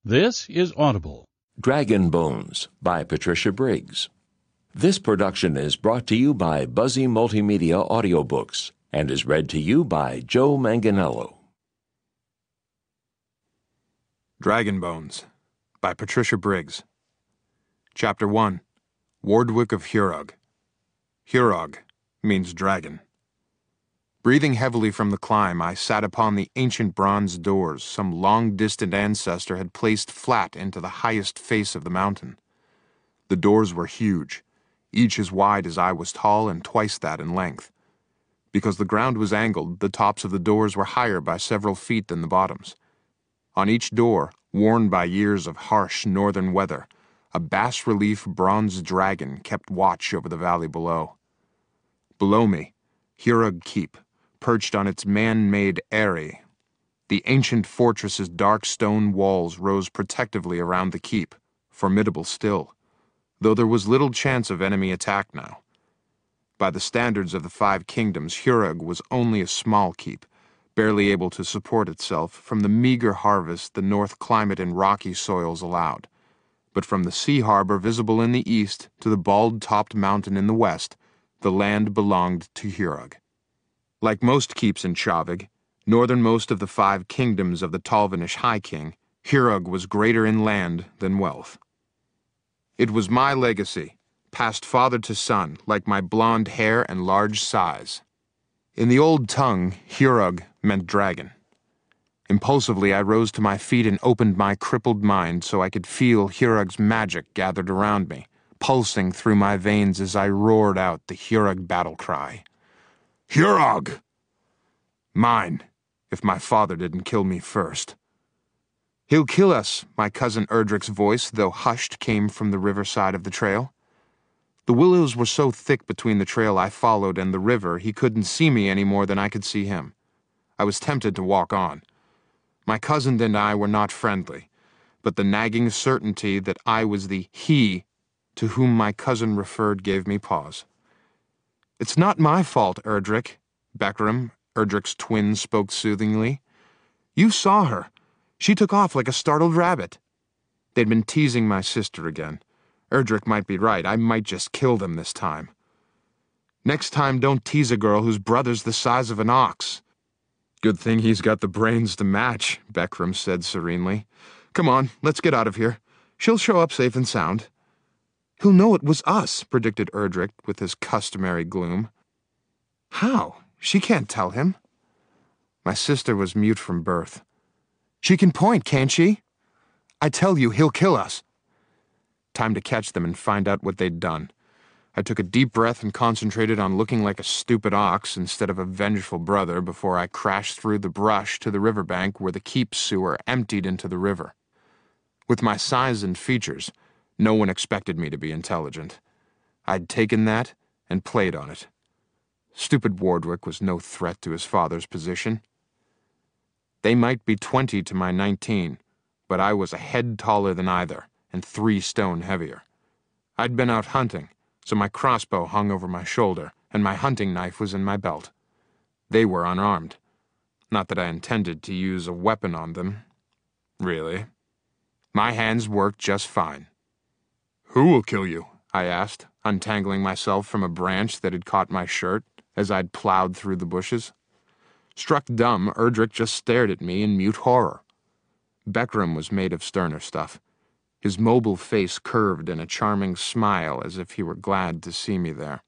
This is Audible. Dragon Bones by Patricia Briggs. This production is brought to you by Buzzy Multimedia Audiobooks and is read to you by Joe Manganiello. Dragon Bones by Patricia Briggs. Chapter 1. Wardwick of Hurog. Hurog means dragon. Breathing heavily from the climb, I sat upon the ancient bronze doors some long-distant ancestor had placed flat into the highest face of the mountain. The doors were huge, each as wide as I was tall and twice that in length. Because the ground was angled, the tops of the doors were higher by several feet than the bottoms. On each door, worn by years of harsh northern weather, a bas-relief bronze dragon kept watch over the valley below. Below me, Hurog Keep, perched on its man-made eyrie. The ancient fortress's dark stone walls rose protectively around the keep, formidable still, though there was little chance of enemy attack now. By the standards of the Five Kingdoms, Hurog was only a small keep, barely able to support itself from the meager harvest the north climate and rocky soils allowed. But from the sea harbor visible in the east to the bald-topped mountain in the west, the land belonged to Hurog. Like most keeps in Chavig, northernmost of the Five Kingdoms of the Talvinish High King, Hurog was greater in land than wealth. It was my legacy, passed father to son, like my blonde hair and large size. In the old tongue, Hurog meant dragon. Impulsively, I rose to my feet and opened my crippled mind so I could feel Hurog's magic gathered around me, pulsing through my veins as I roared out the Hurog battle cry. Hurog! Mine, if my father didn't kill me first. He'll kill us, my cousin Erdrick's voice, though hushed, came from the riverside of the trail. The willows were so thick between the trail I followed and the river he couldn't see me any more than I could see him. I was tempted to walk on. My cousin and I were not friendly, but the nagging certainty that I was the he to whom my cousin referred gave me pause. It's not my fault, Erdrick. Beckram, Erdrick's twin, spoke soothingly. You saw her. She took off like a startled rabbit. They'd been teasing my sister again. Erdrick might be right. I might just kill them this time. Next time, don't tease a girl whose brother's the size of an ox. Good thing he's got the brains to match, Beckram said serenely. Come on, let's get out of here. She'll show up safe and sound. He'll know it was us, predicted Erdrick with his customary gloom. How? She can't tell him. My sister was mute from birth. She can point, can't she? I tell you, he'll kill us. Time to catch them and find out what they'd done. I took a deep breath and concentrated on looking like a stupid ox instead of a vengeful brother before I crashed through the brush to the riverbank where the keep sewer emptied into the river. With my size and features, no one expected me to be intelligent. I'd taken that and played on it. Stupid Wardwick was no threat to his father's position. They might be 20 to my 19, but I was a head taller than either and 3 stone heavier. I'd been out hunting, so my crossbow hung over my shoulder and my hunting knife was in my belt. They were unarmed. Not that I intended to use a weapon on them. Really. My hands worked just fine. Who will kill you? I asked, untangling myself from a branch that had caught my shirt as I'd plowed through the bushes. Struck dumb, Erdrick just stared at me in mute horror. Beckram was made of sterner stuff. His mobile face curved in a charming smile as if he were glad to see me there.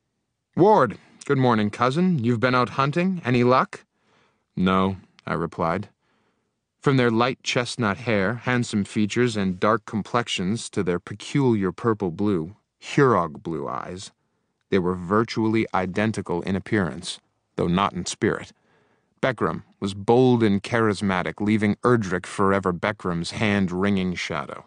Ward, good morning, cousin. You've been out hunting? Any luck? No, I replied. From their light chestnut hair, handsome features, and dark complexions to their peculiar purple blue, Hurog blue eyes, they were virtually identical in appearance, though not in spirit. Beckram was bold and charismatic, leaving Erdrick forever Beckram's hand-wringing shadow.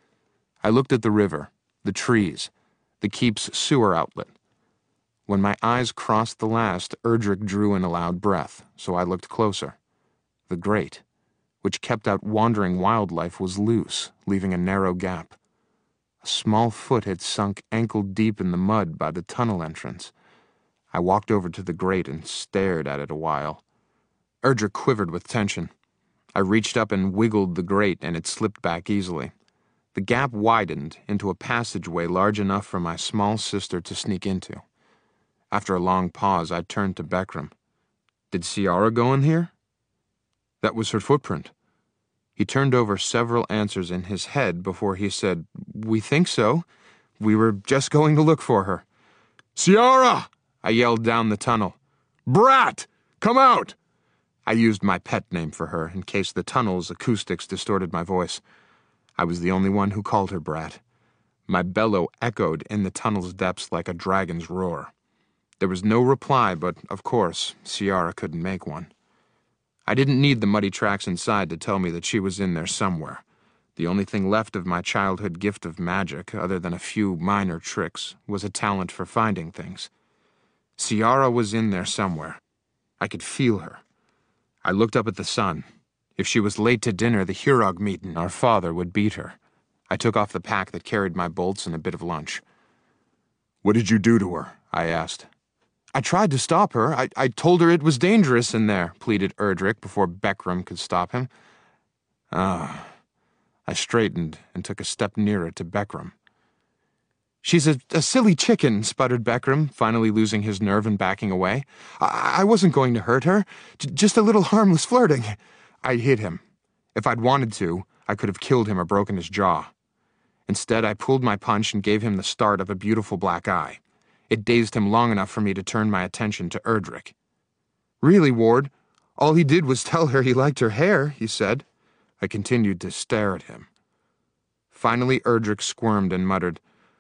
I looked at the river, the trees, the keep's sewer outlet. When my eyes crossed the last, Erdrick drew in a loud breath, so I looked closer. The grate, which kept out wandering wildlife, was loose, leaving a narrow gap. A small foot had sunk ankle-deep in the mud by the tunnel entrance. I walked over to the grate and stared at it a while. Erdrick quivered with tension. I reached up and wiggled the grate, and it slipped back easily. The gap widened into a passageway large enough for my small sister to sneak into. After a long pause, I turned to Beckram. "Did Ciara go in here?" "That was her footprint." He turned over several answers in his head before he said, "We think so. We were just going to look for her." "Ciara!" I yelled down the tunnel. "Brat! Come out!" I used my pet name for her in case the tunnel's acoustics distorted my voice. I was the only one who called her Brat. My bellow echoed in the tunnel's depths like a dragon's roar. There was no reply, but, of course, Ciara couldn't make one. I didn't need the muddy tracks inside to tell me that she was in there somewhere. The only thing left of my childhood gift of magic, other than a few minor tricks, was a talent for finding things. Ciara was in there somewhere. I could feel her. I looked up at the sun. If she was late to dinner, the Hurog meetin', our father, would beat her. I took off the pack that carried my bolts and a bit of lunch. "What did you do to her?" I asked. "I tried to stop her. I told her it was dangerous in there," pleaded Erdrick before Beckram could stop him. I straightened and took a step nearer to Beckram. "She's a silly chicken," sputtered Beckram, finally losing his nerve and backing away. I wasn't going to hurt her. Just a little harmless flirting." I hit him. If I'd wanted to, I could have killed him or broken his jaw. Instead, I pulled my punch and gave him the start of a beautiful black eye. It dazed him long enough for me to turn my attention to Erdrick. "Really, Ward, all he did was tell her he liked her hair," he said. I continued to stare at him. Finally, Erdrick squirmed and muttered,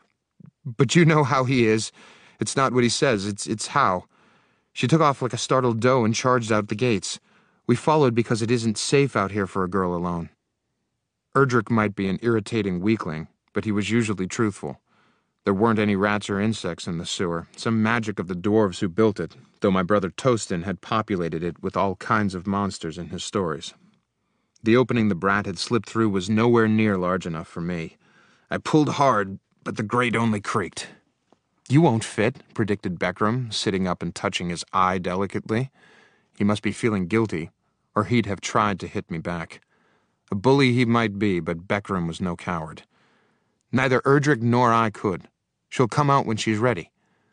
"But you know how he is. It's not what he says, it's how. She took off like a startled doe and charged out the gates. We followed because it isn't safe out here for a girl alone." Erdrick might be an irritating weakling, but he was usually truthful. There weren't any rats or insects in the sewer, some magic of the dwarves who built it, though my brother Tostin had populated it with all kinds of monsters in his stories. The opening the brat had slipped through was nowhere near large enough for me. I pulled hard, but the grate only creaked. "You won't fit," predicted Beckram, sitting up and touching his eye delicately. He must be feeling guilty, or he'd have tried to hit me back. A bully he might be, but Beckram was no coward. Neither Erdrick nor I could. She'll come out when she's ready.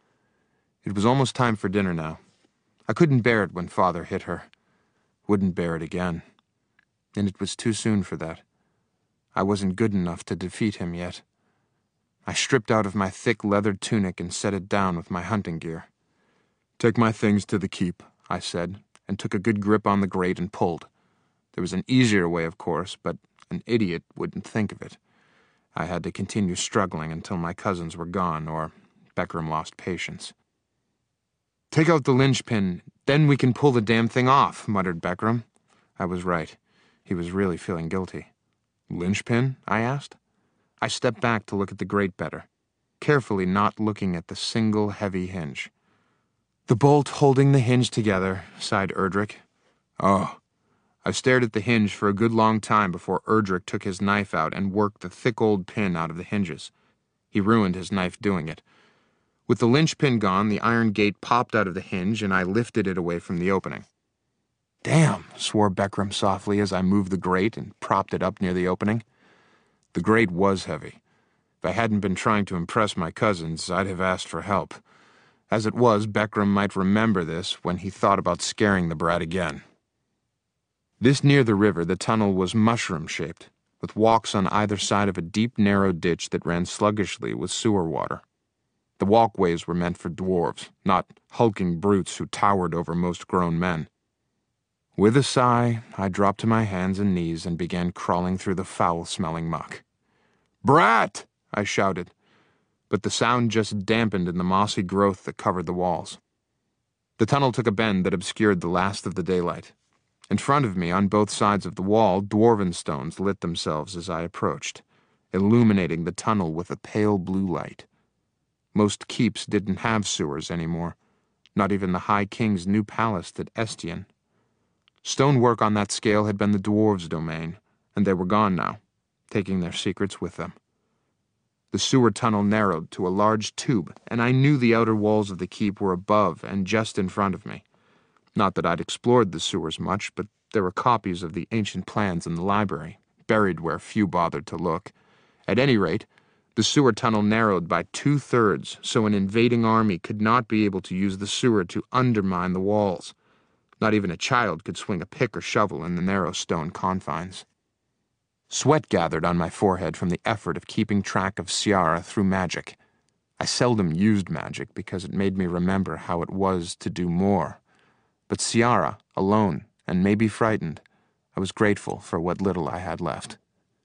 It was almost time for dinner now. I couldn't bear it when Father hit her. Wouldn't bear it again. And it was too soon for that. I wasn't good enough to defeat him yet. I stripped out of my thick leathered tunic and set it down with my hunting gear. "Take my things to the keep," I said, and took a good grip on the grate and pulled. There was an easier way, of course, but an idiot wouldn't think of it. I had to continue struggling until my cousins were gone, or Beckram lost patience. "Take out the linchpin, then we can pull the damn thing off," muttered Beckram. I was right. He was really feeling guilty. "Linchpin?" I asked. I stepped back to look at the grate better, carefully not looking at the single heavy hinge. "The bolt holding the hinge together," sighed Erdrick. "Oh." I stared at the hinge for a good long time before Erdrick took his knife out and worked the thick old pin out of the hinges. He ruined his knife doing it. With the linchpin gone, the iron gate popped out of the hinge, and I lifted it away from the opening. "Damn," swore Beckram softly as I moved the grate and propped it up near the opening. The grate was heavy. If I hadn't been trying to impress my cousins, I'd have asked for help. As it was, Beckram might remember this when he thought about scaring the brat again. This near the river, the tunnel was mushroom-shaped, with walks on either side of a deep, narrow ditch that ran sluggishly with sewer water. The walkways were meant for dwarves, not hulking brutes who towered over most grown men. With a sigh, I dropped to my hands and knees and began crawling through the foul-smelling muck. "Brat!" I shouted, but the sound just dampened in the mossy growth that covered the walls. The tunnel took a bend that obscured the last of the daylight. In front of me, on both sides of the wall, dwarven stones lit themselves as I approached, illuminating the tunnel with a pale blue light. Most keeps didn't have sewers anymore, not even the High King's new palace at Estian. Stonework on that scale had been the dwarves' domain, and they were gone now, taking their secrets with them. The sewer tunnel narrowed to a large tube, and I knew the outer walls of the keep were above and just in front of me. Not that I'd explored the sewers much, but There were copies of the ancient plans in the library, buried where few bothered to look. At any rate, the sewer tunnel narrowed by 2/3, so an invading army could not be able to use the sewer to undermine the walls. Not even a child could swing a pick or shovel in the narrow stone confines. Sweat gathered on my forehead from the effort of keeping track of Ciara through magic. I seldom used magic because it made me remember how it was to do more. But Ciara, alone and maybe frightened, I was grateful for what little I had left.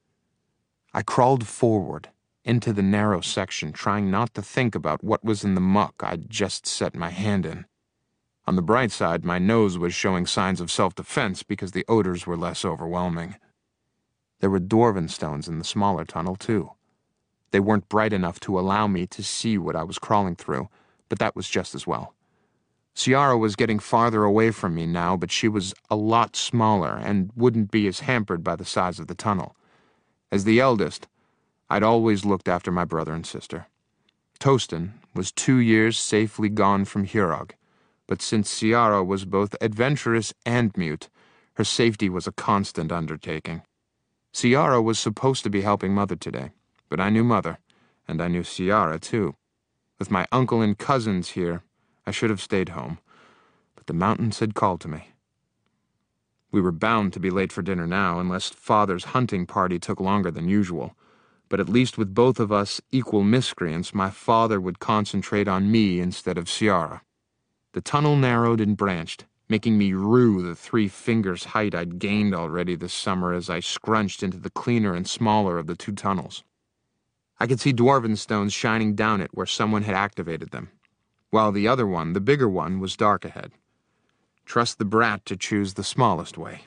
I crawled forward into the narrow section, trying not to think about what was in the muck I'd just set my hand in. On the bright side, my nose was showing signs of self-defense because the odors were less overwhelming. There were dwarven stones in the smaller tunnel, too. They weren't bright enough to allow me to see what I was crawling through, but that was just as well. Ciara was getting farther away from me now, but she was a lot smaller and wouldn't be as hampered by the size of the tunnel. As the eldest, I'd always looked after my brother and sister. Tostin was 2 years safely gone from Hurog, but since Ciara was both adventurous and mute, her safety was a constant undertaking. Ciara was supposed to be helping Mother today, but I knew Mother, and I knew Ciara too. With my uncle and cousins here, I should have stayed home, but the mountains had called to me. We were bound to be late for dinner now, unless Father's hunting party took longer than usual. But at least with both of us equal miscreants, my father would concentrate on me instead of Ciara. The tunnel narrowed and branched, making me rue the 3 fingers' height I'd gained already this summer as I scrunched into the cleaner and smaller of the 2 tunnels. I could see dwarven stones shining down it where someone had activated them, while the other one, the bigger one, was dark ahead. Trust the brat to choose the smallest way.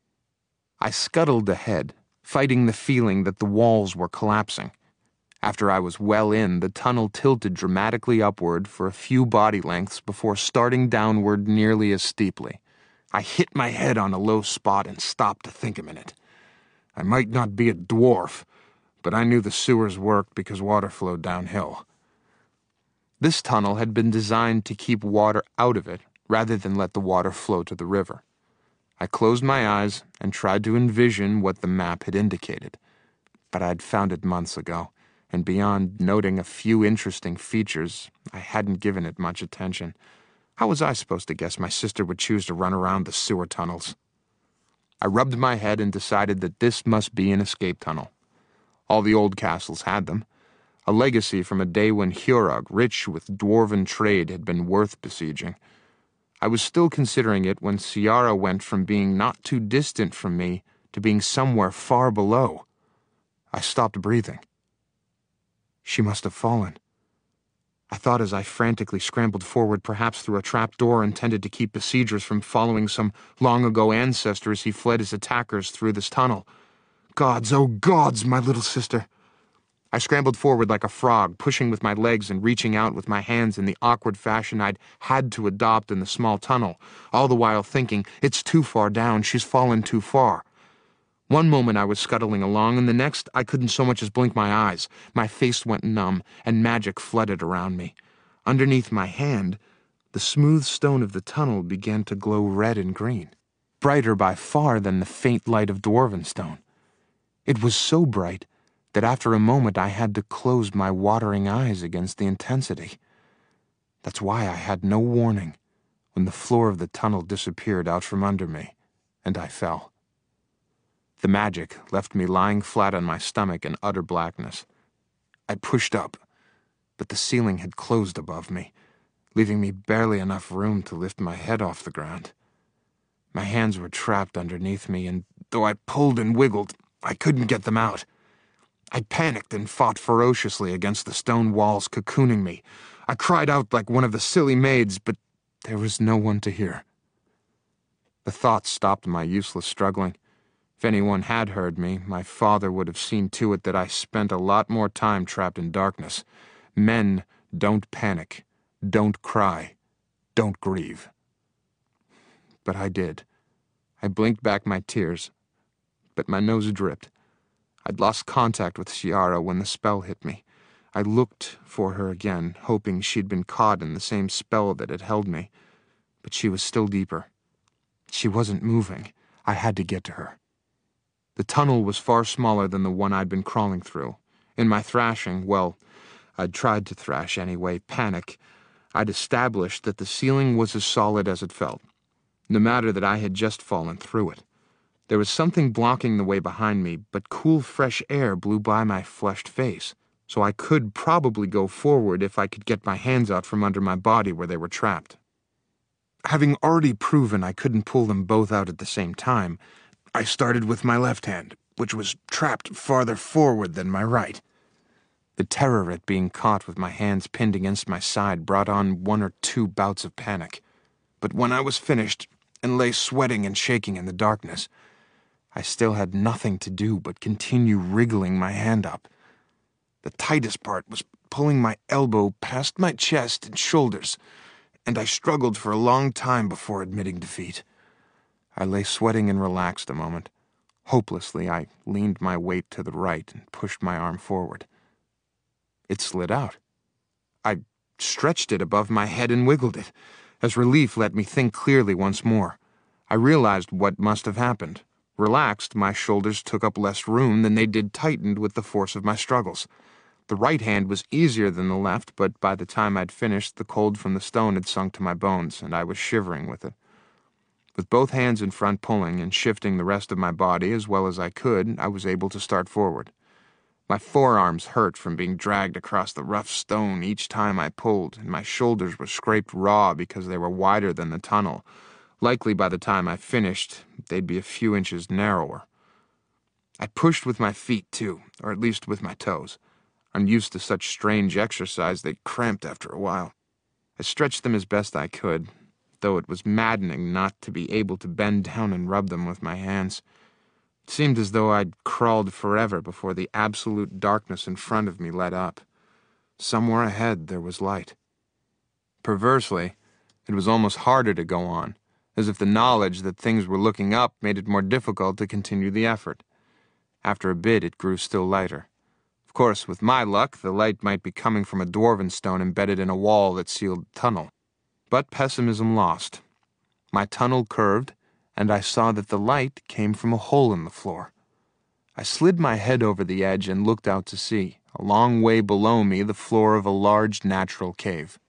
I scuttled ahead, fighting the feeling that the walls were collapsing. After I was well in, the tunnel tilted dramatically upward for a few body lengths before starting downward nearly as steeply. I hit my head on a low spot and stopped to think a minute. I might not be a dwarf, but I knew the sewers worked because water flowed downhill. This tunnel had been designed to keep water out of it rather than let the water flow to the river. I closed my eyes and tried to envision what the map had indicated, but I'd found it months ago, and beyond noting a few interesting features, I hadn't given it much attention. How was I supposed to guess my sister would choose to run around the sewer tunnels? I rubbed my head and decided that this must be an escape tunnel. All the old castles had them, a legacy from a day when Hurog, rich with dwarven trade, had been worth besieging. I was still considering it when Ciara went from being not too distant from me to being somewhere far below. I stopped breathing. She must have fallen. I thought as I frantically scrambled forward, perhaps through a trap door intended to keep besiegers from following some long-ago ancestor as he fled his attackers through this tunnel. Gods, oh gods, my little sister! I scrambled forward like a frog, pushing with my legs and reaching out with my hands in the awkward fashion I'd had to adopt in the small tunnel, all the while thinking, it's too far down, she's fallen too far. One moment I was scuttling along, and the next I couldn't so much as blink my eyes. My face went numb, and magic flooded around me. Underneath my hand, the smooth stone of the tunnel began to glow red and green, brighter by far than the faint light of dwarven stone. It was so bright that after a moment I had to close my watering eyes against the intensity. That's why I had no warning when the floor of the tunnel disappeared out from under me, and I fell. The magic left me lying flat on my stomach in utter blackness. I pushed up, but the ceiling had closed above me, leaving me barely enough room to lift my head off the ground. My hands were trapped underneath me, and though I pulled and wiggled, I couldn't get them out. I panicked and fought ferociously against the stone walls cocooning me. I cried out like one of the silly maids, but there was no one to hear. The thought stopped my useless struggling. If anyone had heard me, my father would have seen to it that I spent a lot more time trapped in darkness. Men don't panic, don't cry, don't grieve. But I did. I blinked back my tears, but my nose dripped. I'd lost contact with Ciara when the spell hit me. I looked for her again, hoping she'd been caught in the same spell that had held me, but she was still deeper. She wasn't moving. I had to get to her. The tunnel was far smaller than the one I'd been crawling through. In my thrashing, well, I'd tried to thrash anyway, panic, I'd established that the ceiling was as solid as it felt, no matter that I had just fallen through it. There was something blocking the way behind me, but cool, fresh air blew by my flushed face, so I could probably go forward if I could get my hands out from under my body where they were trapped. Having already proven I couldn't pull them both out at the same time, I started with my left hand, which was trapped farther forward than my right. The terror at being caught with my hands pinned against my side brought on 1 or 2 bouts of panic. But when I was finished and lay sweating and shaking in the darkness, I still had nothing to do but continue wriggling my hand up. The tightest part was pulling my elbow past my chest and shoulders, and I struggled for a long time before admitting defeat. I lay sweating and relaxed a moment. Hopelessly, I leaned my weight to the right and pushed my arm forward. It slid out. I stretched it above my head and wiggled it, as relief let me think clearly once more. I realized what must have happened. Relaxed, my shoulders took up less room than they did tightened with the force of my struggles. The right hand was easier than the left, but by the time I'd finished, the cold from the stone had sunk to my bones, and I was shivering with it. With both hands in front pulling and shifting the rest of my body as well as I could, I was able to start forward. My forearms hurt from being dragged across the rough stone each time I pulled, and my shoulders were scraped raw because they were wider than the tunnel. Likely by the time I finished, they'd be a few inches narrower. I pushed with my feet, too, or at least with my toes. Unused to such strange exercise, they cramped after a while. I stretched them as best I could, though it was maddening not to be able to bend down and rub them with my hands. It seemed as though I'd crawled forever before the absolute darkness in front of me let up. Somewhere ahead there was light. Perversely, it was almost harder to go on, as if the knowledge that things were looking up made it more difficult to continue the effort. After a bit, it grew still lighter. Of course, with my luck, the light might be coming from a dwarven stone embedded in a wall that sealed the tunnel. But pessimism lost. My tunnel curved, and I saw that the light came from a hole in the floor. I slid my head over the edge and looked out to see, a long way below me, the floor of a large natural cave.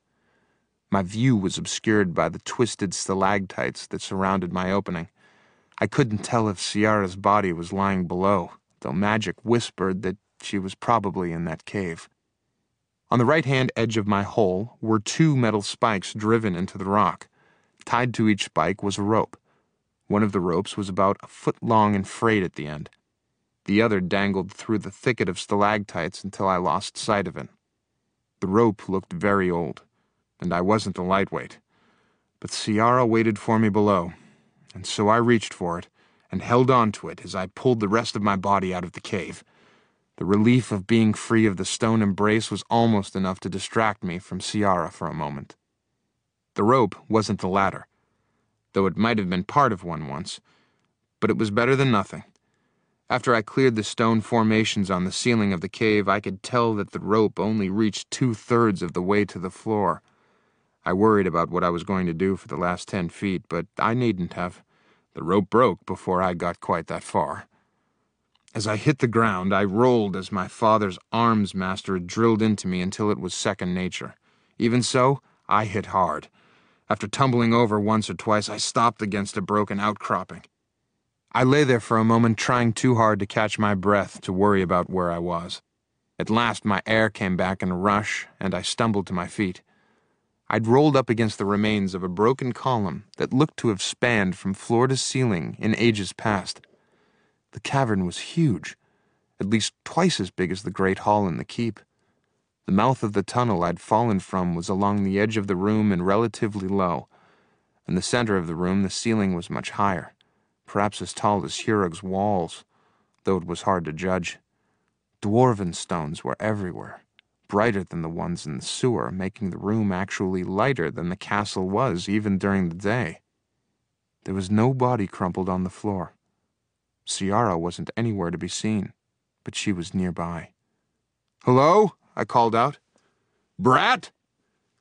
My view was obscured by the twisted stalactites that surrounded my opening. I couldn't tell if Ciara's body was lying below, though magic whispered that she was probably in that cave. On the right-hand edge of my hole were 2 metal spikes driven into the rock. Tied to each spike was a rope. One of the ropes was about a foot long and frayed at the end. The other dangled through the thicket of stalactites until I lost sight of it. The rope looked very old, and I wasn't a lightweight. But Ciara waited for me below, and so I reached for it and held on to it as I pulled the rest of my body out of the cave. The relief of being free of the stone embrace was almost enough to distract me from Ciara for a moment. The rope wasn't the ladder, though it might have been part of one once, but it was better than nothing. After I cleared the stone formations on the ceiling of the cave, I could tell that the rope only reached 2/3 of the way to the floor. I worried about what I was going to do for the last 10 feet, but I needn't have. The rope broke before I got quite that far. As I hit the ground, I rolled as my father's arms master had drilled into me until it was second nature. Even so, I hit hard. After tumbling over once or twice, I stopped against a broken outcropping. I lay there for a moment, trying too hard to catch my breath to worry about where I was. At last, my air came back in a rush, and I stumbled to my feet. I'd rolled up against the remains of a broken column that looked to have spanned from floor to ceiling in ages past. The cavern was huge, at least twice as big as the great hall in the keep. The mouth of the tunnel I'd fallen from was along the edge of the room and relatively low. In the center of the room, the ceiling was much higher, perhaps as tall as Hurug's walls, though it was hard to judge. Dwarven stones were everywhere, brighter than the ones in the sewer, making the room actually lighter than the castle was even during the day. There was no body crumpled on the floor. Ciara wasn't anywhere to be seen, but she was nearby. "Hello?" I called out. "Brat?"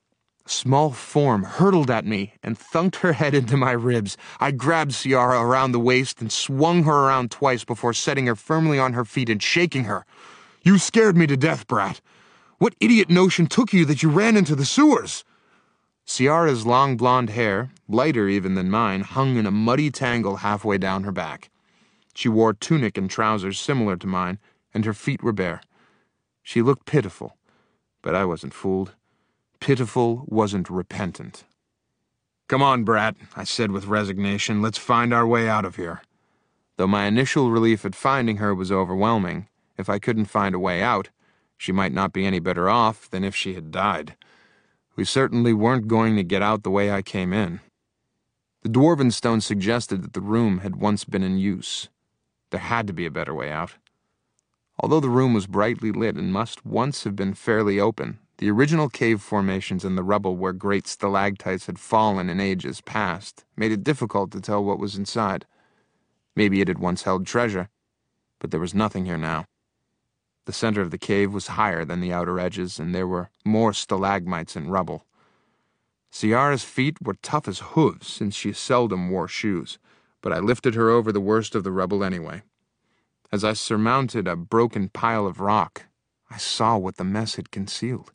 A small form hurtled at me and thunked her head into my ribs. I grabbed Ciara around the waist and swung her around twice before setting her firmly on her feet and shaking her. "You scared me to death, brat. What idiot notion took you that you ran into the sewers?" Ciara's long blonde hair, lighter even than mine, hung in a muddy tangle halfway down her back. She wore tunic and trousers similar to mine, and her feet were bare. She looked pitiful, but I wasn't fooled. Pitiful wasn't repentant. "Come on, brat," I said with resignation. "Let's find our way out of here." Though my initial relief at finding her was overwhelming, if I couldn't find a way out, she might not be any better off than if she had died. We certainly weren't going to get out the way I came in. The dwarven stone suggested that the room had once been in use. There had to be a better way out. Although the room was brightly lit and must once have been fairly open, the original cave formations in the rubble where great stalactites had fallen in ages past made it difficult to tell what was inside. Maybe it had once held treasure, but there was nothing here now. The center of the cave was higher than the outer edges, and there were more stalagmites and rubble. Ciara's feet were tough as hooves, since she seldom wore shoes, but I lifted her over the worst of the rubble anyway. As I surmounted a broken pile of rock, I saw what the mess had concealed.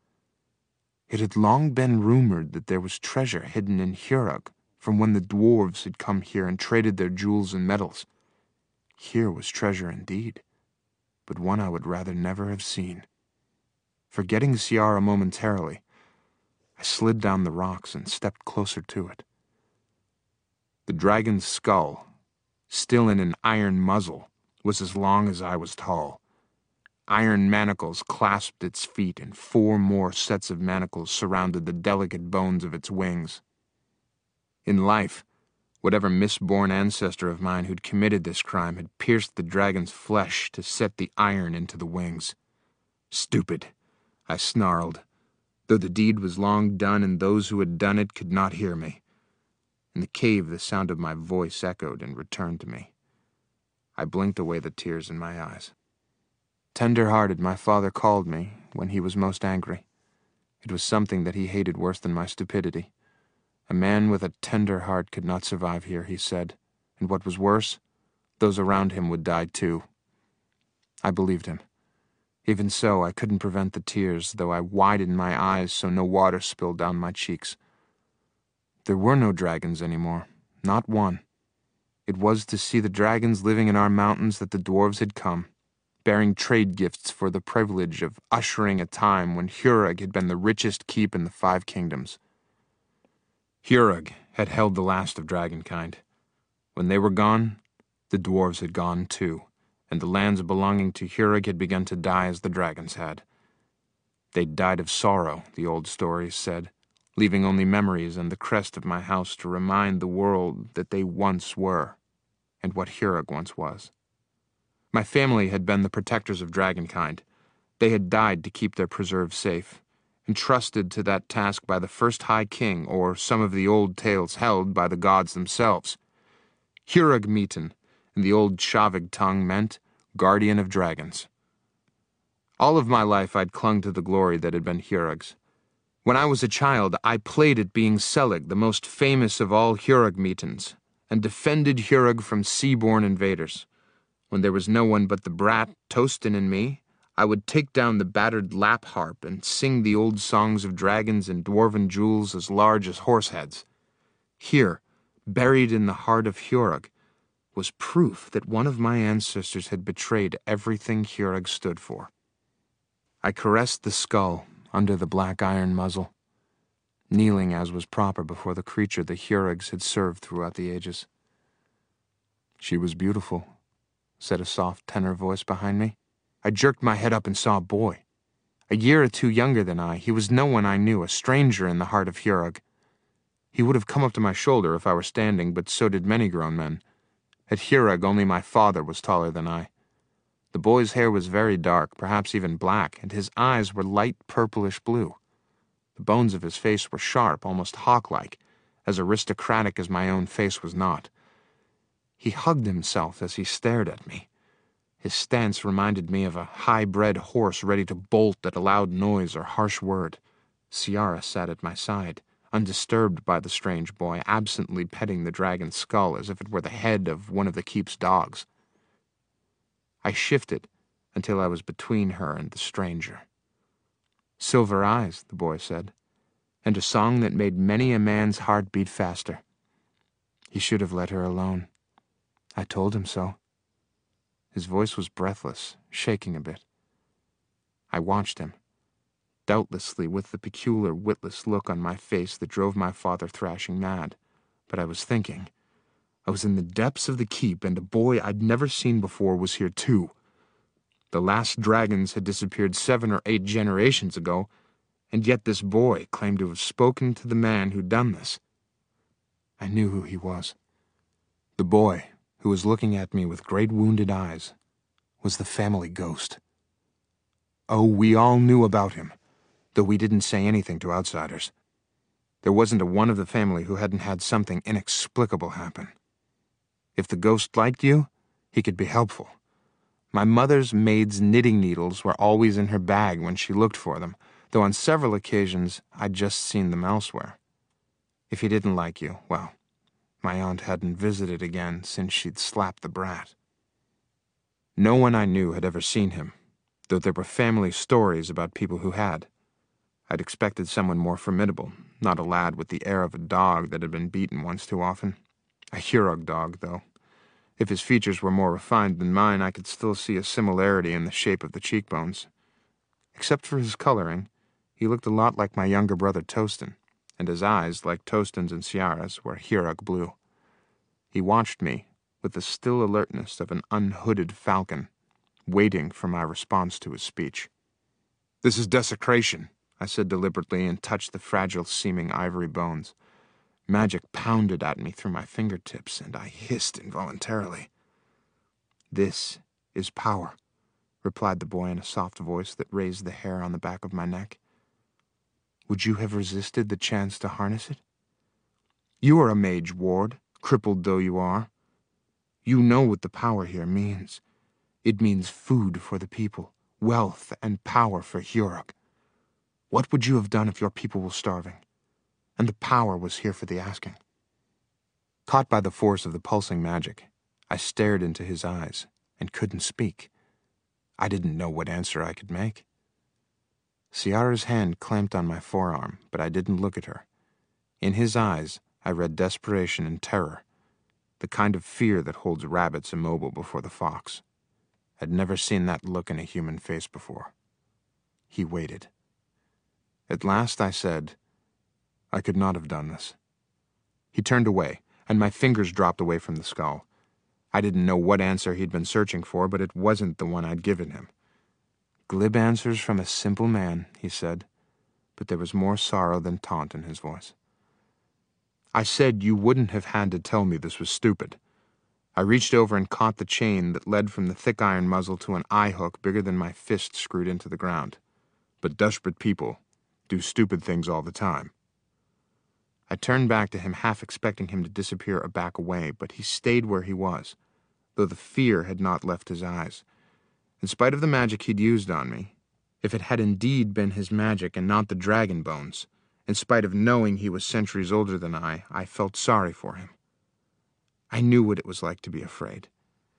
It had long been rumored that there was treasure hidden in Hurug from when the dwarves had come here and traded their jewels and metals. Here was treasure indeed, but one I would rather never have seen. Forgetting Ciara momentarily, I slid down the rocks and stepped closer to it. The dragon's skull, still in an iron muzzle, was as long as I was tall. Iron manacles clasped its feet, and 4 more sets of manacles surrounded the delicate bones of its wings. In life, whatever misborn ancestor of mine who'd committed this crime had pierced the dragon's flesh to set the iron into the wings. "Stupid," I snarled, though the deed was long done and those who had done it could not hear me. In the cave, the sound of my voice echoed and returned to me. I blinked away the tears in my eyes. Tender-hearted, my father called me when he was most angry. It was something that he hated worse than my stupidity. A man with a tender heart could not survive here, he said, and what was worse, those around him would die too. I believed him. Even so, I couldn't prevent the tears, though I widened my eyes so no water spilled down my cheeks. There were no dragons anymore, not one. It was to see the dragons living in our mountains that the dwarves had come, bearing trade gifts for the privilege of ushering a time when Hurug had been the richest keep in the 5 kingdoms. Hurug had held the last of dragonkind. When they were gone, the dwarves had gone too, and the lands belonging to Hurug had begun to die as the dragons had. They'd died of sorrow, the old stories said, leaving only memories and the crest of my house to remind the world that they once were, and what Hurug once was. My family had been the protectors of dragonkind. They had died to keep their preserve safe, entrusted to that task by the first High King, or some of the old tales held by the gods themselves. Hurug Meetin, in the old Shavig tongue, meant guardian of dragons. All of my life I'd clung to the glory that had been Hurug's. When I was a child, I played at being Selig, the most famous of all Hurug Meetins, and defended Hurug from sea-born invaders. When there was no one but the brat, Tostin, and me, I would take down the battered lap harp and sing the old songs of dragons and dwarven jewels as large as horseheads. Here, buried in the heart of Hurug, was proof that one of my ancestors had betrayed everything Hurug stood for. I caressed the skull under the black iron muzzle, kneeling as was proper before the creature the Hurugs had served throughout the ages. "She was beautiful," said a soft tenor voice behind me. I jerked my head up and saw a boy. A year or 2 younger than I, he was no one I knew, a stranger in the heart of Hurug. He would have come up to my shoulder if I were standing, but so did many grown men. At Hurug, only my father was taller than I. The boy's hair was very dark, perhaps even black, and his eyes were light purplish blue. The bones of his face were sharp, almost hawk-like, as aristocratic as my own face was not. He hugged himself as he stared at me. His stance reminded me of a high-bred horse ready to bolt at a loud noise or harsh word. Ciara sat at my side, undisturbed by the strange boy, absently petting the dragon's skull as if it were the head of one of the keep's dogs. I shifted until I was between her and the stranger. "Silver eyes," the boy said, "and a song that made many a man's heart beat faster. He should have let her alone. I told him so." His voice was breathless, shaking a bit. I watched him, doubtlessly with the peculiar witless look on my face that drove my father thrashing mad. But I was thinking. I was in the depths of the keep, and a boy I'd never seen before was here too. The last dragons had disappeared 7 or 8 generations ago, and yet this boy claimed to have spoken to the man who'd done this. I knew who he was. The boy, who was looking at me with great wounded eyes, was the family ghost. Oh, we all knew about him, though we didn't say anything to outsiders. There wasn't a one of the family who hadn't had something inexplicable happen. If the ghost liked you, he could be helpful. My mother's maid's knitting needles were always in her bag when she looked for them, though on several occasions I'd just seen them elsewhere. If he didn't like you, well, my aunt hadn't visited again since she'd slapped the brat. No one I knew had ever seen him, though there were family stories about people who had. I'd expected someone more formidable, not a lad with the air of a dog that had been beaten once too often. A Hurug dog, though. If his features were more refined than mine, I could still see a similarity in the shape of the cheekbones. Except for his coloring, he looked a lot like my younger brother Tostin, and his eyes, like Tostin's and Ciara's, were Hurug blue. He watched me with the still alertness of an unhooded falcon, waiting for my response to his speech. "This is desecration," I said deliberately, and touched the fragile-seeming ivory bones. Magic pounded at me through my fingertips, and I hissed involuntarily. "This is power," replied the boy in a soft voice that raised the hair on the back of my neck. "Would you have resisted the chance to harness it? You are a mage, Ward, crippled though you are. You know what the power here means. It means food for the people, wealth and power for Hurug. What would you have done if your people were starving? And the power was here for the asking." Caught by the force of the pulsing magic, I stared into his eyes and couldn't speak. I didn't know what answer I could make. Ciara's hand clamped on my forearm, but I didn't look at her. In his eyes, I read desperation and terror, the kind of fear that holds rabbits immobile before the fox. I'd never seen that look in a human face before. He waited. At last I said, "I could not have done this." He turned away, and my fingers dropped away from the skull. I didn't know what answer he'd been searching for, but it wasn't the one I'd given him. "Glib answers from a simple man," he said, but there was more sorrow than taunt in his voice. "I said you wouldn't have had to tell me this was stupid." I reached over and caught the chain that led from the thick iron muzzle to an eye hook bigger than my fist screwed into the ground. But desperate people do stupid things all the time. I turned back to him, half expecting him to disappear or back away, but he stayed where he was, though the fear had not left his eyes. In spite of the magic he'd used on me, if it had indeed been his magic and not the dragon bones, in spite of knowing he was centuries older than I felt sorry for him. I knew what it was like to be afraid.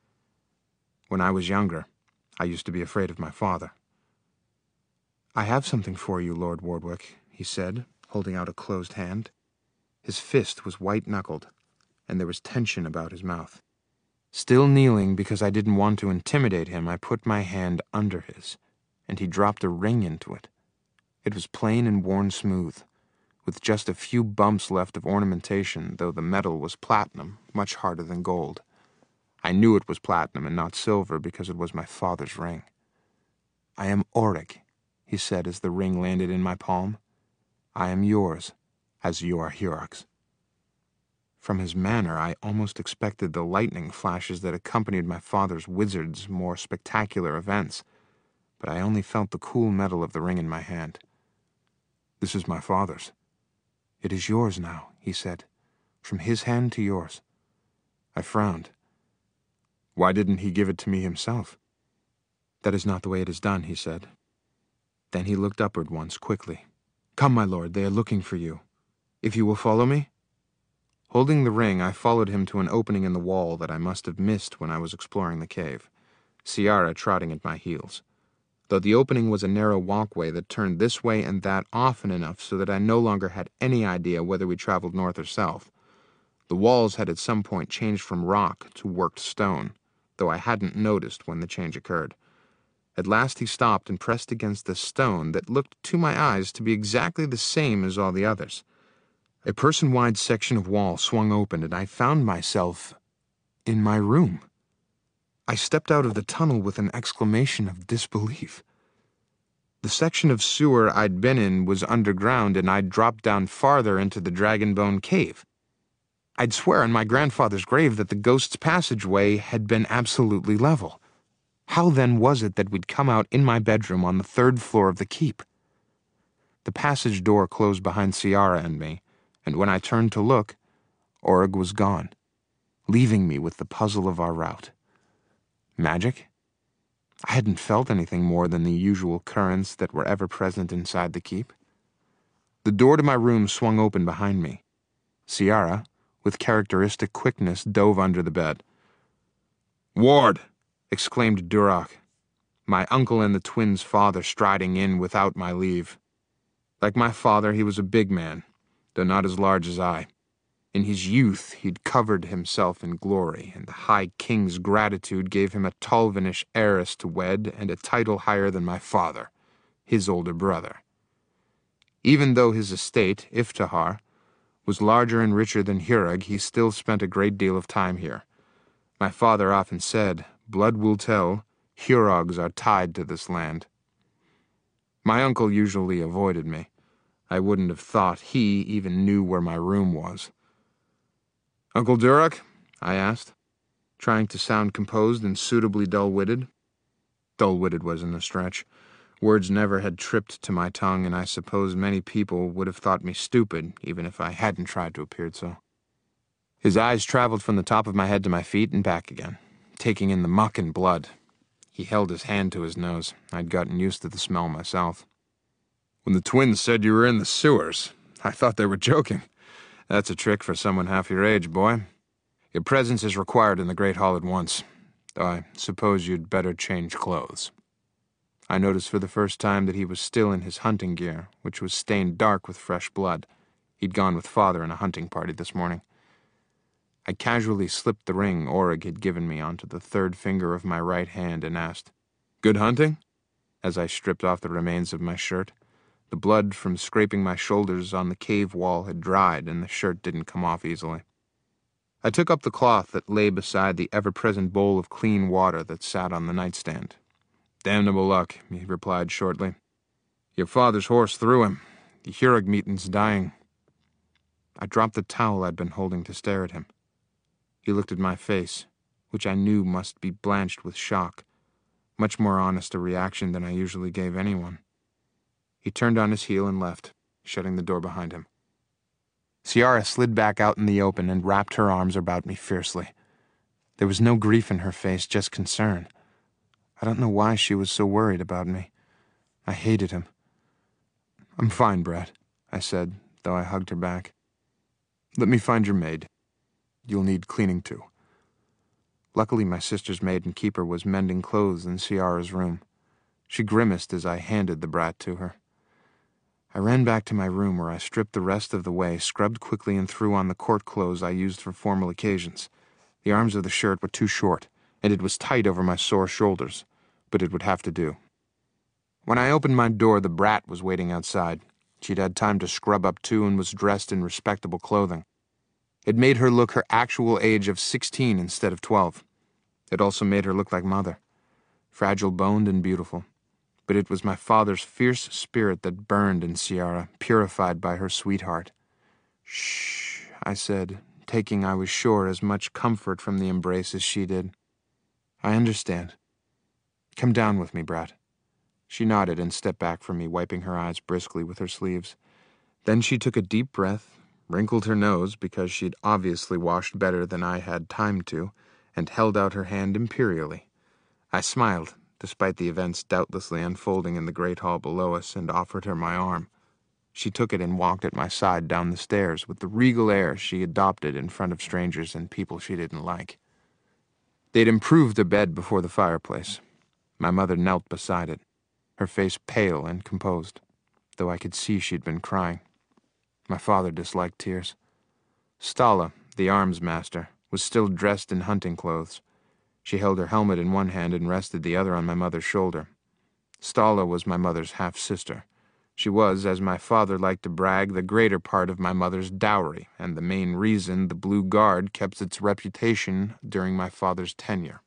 When I was younger, I used to be afraid of my father. "I have something for you, Lord Wardwick," he said, holding out a closed hand. His fist was white-knuckled, and there was tension about his mouth. Still kneeling because I didn't want to intimidate him, I put my hand under his, and he dropped a ring into it. It was plain and worn smooth, with just a few bumps left of ornamentation, though the metal was platinum, much harder than gold. I knew it was platinum and not silver because it was my father's ring. "I am Auric," he said as the ring landed in my palm. "I am yours, as you are Hurug's." From his manner, I almost expected the lightning flashes that accompanied my father's wizard's more spectacular events, but I only felt the cool metal of the ring in my hand. "This is my father's." "It is yours now," he said, "from his hand to yours." I frowned. "Why didn't he give it to me himself?" "That is not the way it is done," he said. Then he looked upward once quickly, "Come, my lord, they are looking for you. If you will follow me?" Holding the ring, I followed him to an opening in the wall that I must have missed when I was exploring the cave, Ciara trotting at my heels. Though the opening was a narrow walkway that turned this way and that often enough so that I no longer had any idea whether we traveled north or south. The walls had at some point changed from rock to worked stone, though I hadn't noticed when the change occurred. At last he stopped and pressed against the stone that looked to my eyes to be exactly the same as all the others. A person-wide section of wall swung open, and I found myself in my room. I stepped out of the tunnel with an exclamation of disbelief. The section of sewer I'd been in was underground, and I'd dropped down farther into the Dragonbone cave. I'd swear on my grandfather's grave that the ghost's passageway had been absolutely level. How then was it that we'd come out in my bedroom on the 3rd floor of the keep? The passage door closed behind Ciara and me, and when I turned to look, Orug was gone, leaving me with the puzzle of our route. Magic? I hadn't felt anything more than the usual currents that were ever present inside the keep. The door to my room swung open behind me. Ciara, with characteristic quickness, dove under the bed. "Ward!" exclaimed Durak, my uncle and the twins' father striding in without my leave. Like my father, he was a big man, though not as large as I. In his youth, he'd covered himself in glory, and the High King's gratitude gave him a Tulvinish heiress to wed and a title higher than my father, his older brother. Even though his estate, Iftihar, was larger and richer than Hurug, he still spent a great deal of time here. My father often said, "Blood will tell, Hurogs are tied to this land." My uncle usually avoided me. I wouldn't have thought he even knew where my room was. "Uncle Durak?" I asked, trying to sound composed and suitably dull-witted. Dull-witted wasn't a stretch. Words never had tripped to my tongue, and I suppose many people would have thought me stupid, even if I hadn't tried to appear so. His eyes traveled from the top of my head to my feet and back again, taking in the muck and blood. He held his hand to his nose. I'd gotten used to the smell myself. "When the twins said you were in the sewers, I thought they were joking. That's a trick for someone half your age, boy. Your presence is required in the Great Hall at once, though I suppose you'd better change clothes." I noticed for the first time that he was still in his hunting gear, which was stained dark with fresh blood. He'd gone with Father in a hunting party this morning. I casually slipped the ring Orug had given me onto the 3rd finger of my right hand and asked, "Good hunting?" as I stripped off the remains of my shirt. The blood from scraping my shoulders on the cave wall had dried, and the shirt didn't come off easily. I took up the cloth that lay beside the ever-present bowl of clean water that sat on the nightstand. "Damnable luck," he replied shortly. "Your father's horse threw him. The Hurug meeting's dying." I dropped the towel I'd been holding to stare at him. He looked at my face, which I knew must be blanched with shock, much more honest a reaction than I usually gave anyone. He turned on his heel and left, shutting the door behind him. Ciara slid back out in the open and wrapped her arms about me fiercely. There was no grief in her face, just concern. I don't know why she was so worried about me. I hated him. "I'm fine, Brett," I said, though I hugged her back. "Let me find your maid. You'll need cleaning too." Luckily, my sister's maid and keeper was mending clothes in Ciara's room. She grimaced as I handed the brat to her. I ran back to my room where I stripped the rest of the way, scrubbed quickly, and threw on the court clothes I used for formal occasions. The arms of the shirt were too short, and it was tight over my sore shoulders, but it would have to do. When I opened my door, the brat was waiting outside. She'd had time to scrub up too and was dressed in respectable clothing. It made her look her actual age of 16 instead of 12. It also made her look like Mother, fragile-boned and beautiful. But it was my father's fierce spirit that burned in Ciara, purified by her sweetheart. "Shh," I said, taking, I was sure, as much comfort from the embrace as she did. "I understand. Come down with me, Brat." She nodded and stepped back from me, wiping her eyes briskly with her sleeves. Then she took a deep breath, wrinkled her nose because she'd obviously washed better than I had time to, and held out her hand imperially. I smiled, despite the events doubtlessly unfolding in the great hall below us, and offered her my arm. She took it and walked at my side down the stairs with the regal air she adopted in front of strangers and people she didn't like. They'd improved the bed before the fireplace. My mother knelt beside it, her face pale and composed, though I could see she'd been crying. My father disliked tears. Stalla, the arms master, was still dressed in hunting clothes. She held her helmet in one hand and rested the other on my mother's shoulder. Stalla was my mother's half-sister. She was, as my father liked to brag, the greater part of my mother's dowry, and the main reason the Blue Guard kept its reputation during my father's tenure.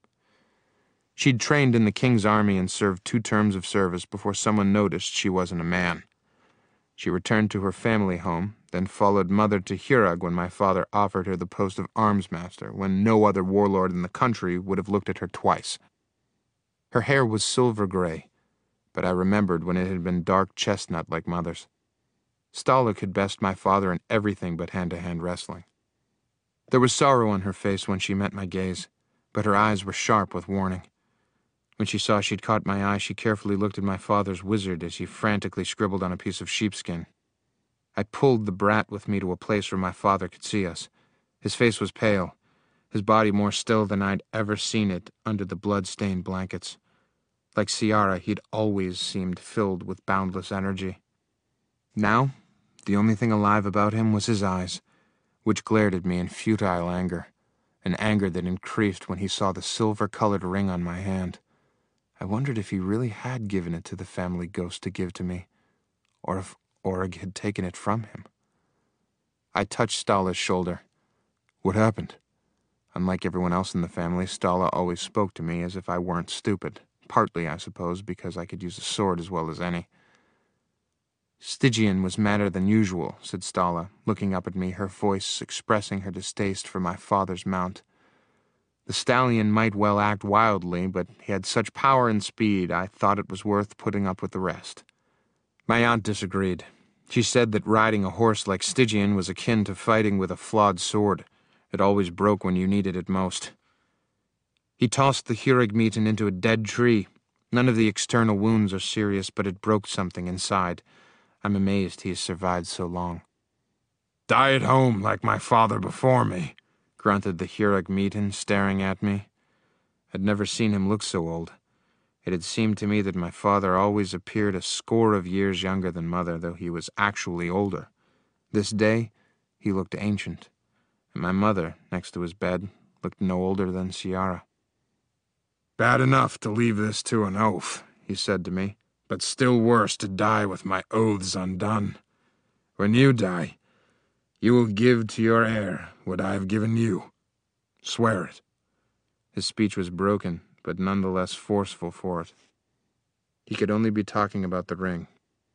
She'd trained in the King's Army and served 2 terms of service before someone noticed she wasn't a man. She returned to her family home, then followed Mother to Hurug when my father offered her the post of arms master, when no other warlord in the country would have looked at her twice. Her hair was silver gray, but I remembered when it had been dark chestnut like Mother's. Stalla could best my father in everything but hand-to-hand wrestling. There was sorrow on her face when she met my gaze, but her eyes were sharp with warning. When she saw she'd caught my eye, she carefully looked at my father's wizard as he frantically scribbled on a piece of sheepskin. I pulled the brat with me to a place where my father could see us. His face was pale, his body more still than I'd ever seen it under the blood-stained blankets. Like Ciara, he'd always seemed filled with boundless energy. Now, the only thing alive about him was his eyes, which glared at me in futile anger, an anger that increased when he saw the silver-colored ring on my hand. I wondered if he really had given it to the family ghost to give to me, or if Orug had taken it from him. I touched Stalla's shoulder. What happened? Unlike everyone else in the family, Stalla always spoke to me as if I weren't stupid, partly, I suppose, because I could use a sword as well as any. Stygian was madder than usual, said Stalla, looking up at me, her voice expressing her distaste for my father's mount. The stallion might well act wildly, but he had such power and speed, I thought it was worth putting up with the rest. My aunt disagreed. She said that riding a horse like Stygian was akin to fighting with a flawed sword. It always broke when you needed it most. He tossed the Hurug-meetin into a dead tree. None of the external wounds are serious, but it broke something inside. I'm amazed he has survived so long. Die at home like my father before me, grunted the Hurug-meetin, staring at me. I'd never seen him look so old. It had seemed to me that my father always appeared a score of years younger than Mother, though he was actually older. This day, he looked ancient, and my mother, next to his bed, looked no older than Ciara. Bad enough to leave this to an oath, he said to me, but still worse to die with my oaths undone. When you die, you will give to your heir what I have given you. Swear it. His speech was broken, but nonetheless forceful for it. He could only be talking about the ring.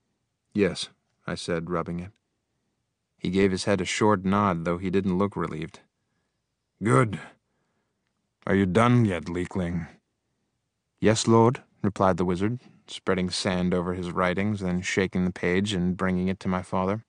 Yes, I said, rubbing it. He gave his head a short nod, though he didn't look relieved. Good. Are you done yet, Leekling? Yes, Lord, replied the wizard, spreading sand over his writings, then shaking the page and bringing it to my father.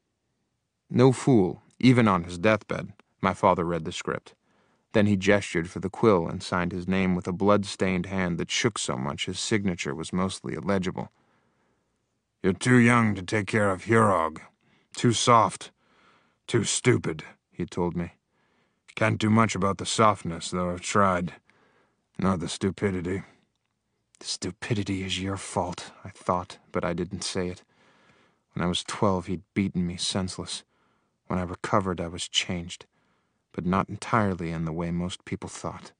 No fool, even on his deathbed, my father read the script. Then he gestured for the quill and signed his name with a blood-stained hand that shook so much his signature was mostly illegible. You're too young to take care of Hurog. Too soft. Too stupid, he told me. Can't do much about the softness, though I've tried. Nor the stupidity. The stupidity is your fault, I thought, but I didn't say it. When I was 12, he'd beaten me senseless. When I recovered, I was changed, but not entirely in the way most people thought.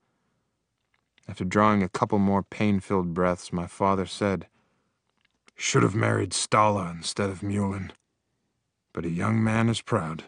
After drawing a couple more pain-filled breaths, my father said, Should have married Stalla instead of Mulin. But a young man is proud.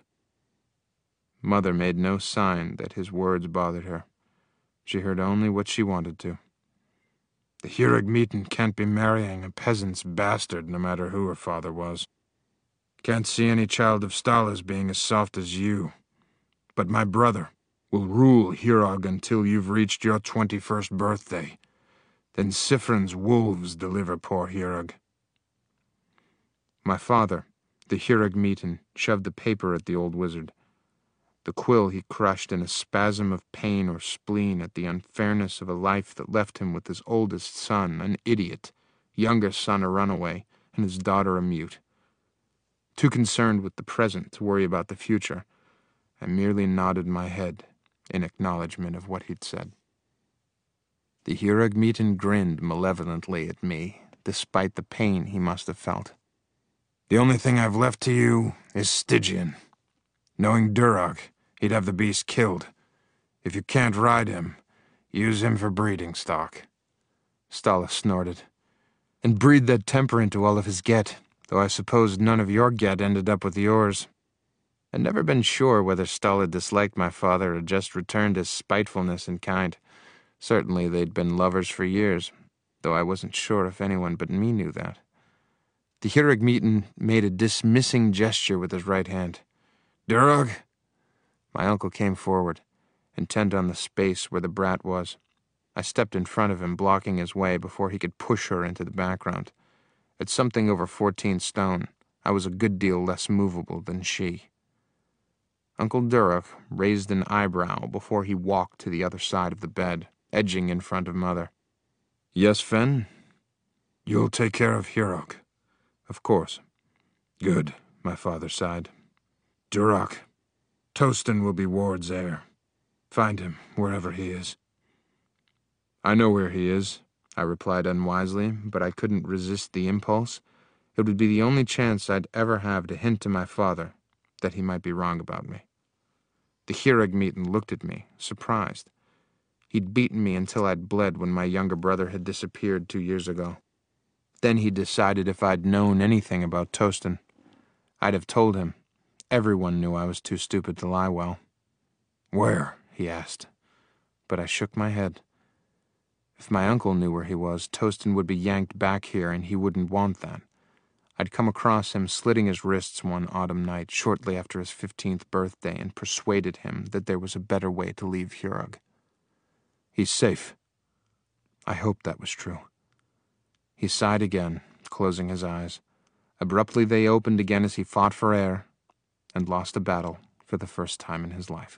Mother made no sign that his words bothered her. She heard only what she wanted to. The Hurug-meetin can't be marrying a peasant's bastard, no matter who her father was. Can't see any child of Stalla's being as soft as you. But my brother will rule Hurug until you've reached your 21st birthday. Then Sifrin's wolves deliver poor Hurug. My father, the Hurug-meetin, shoved the paper at the old wizard. The quill he crushed in a spasm of pain or spleen at the unfairness of a life that left him with his oldest son, an idiot, younger son a runaway, and his daughter a mute. Too concerned with the present to worry about the future, I merely nodded my head in acknowledgement of what he'd said. The Hurag Meetin grinned malevolently at me, despite the pain he must have felt. The only thing I've left to you is Stygian. Knowing Durog, he'd have the beast killed. If you can't ride him, use him for breeding stock. Stalla snorted. And breed that temper into all of his get, though I suppose none of your get ended up with yours. I'd never been sure whether Stalla disliked my father or just returned his spitefulness in kind. Certainly they'd been lovers for years, though I wasn't sure if anyone but me knew that. The Hurag Meetin made a dismissing gesture with his right hand. Durog? My uncle came forward, intent on the space where the brat was. I stepped in front of him, blocking his way before he could push her into the background. At something over 14 stone, I was a good deal less movable than she. Uncle Durog raised an eyebrow before he walked to the other side of the bed, edging in front of Mother. Yes, Fen? You'll take care of Hurog. Of course. Good, my father sighed. Durog, Tostin will be Ward's heir. Find him, wherever he is. I know where he is, I replied unwisely, but I couldn't resist the impulse. It would be the only chance I'd ever have to hint to my father that he might be wrong about me. The Hurag Meetin looked at me, surprised. He'd beaten me until I'd bled when my younger brother had disappeared 2 years ago. Then he decided if I'd known anything about Tostin, I'd have told him. Everyone knew I was too stupid to lie well. Where? He asked. But I shook my head. If my uncle knew where he was, Tostin would be yanked back here, and he wouldn't want that. I'd come across him slitting his wrists one autumn night shortly after his 15th birthday and persuaded him that there was a better way to leave Hurog. He's safe. I hoped that was true. He sighed again, closing his eyes. Abruptly they opened again as he fought for air and lost a battle for the first time in his life.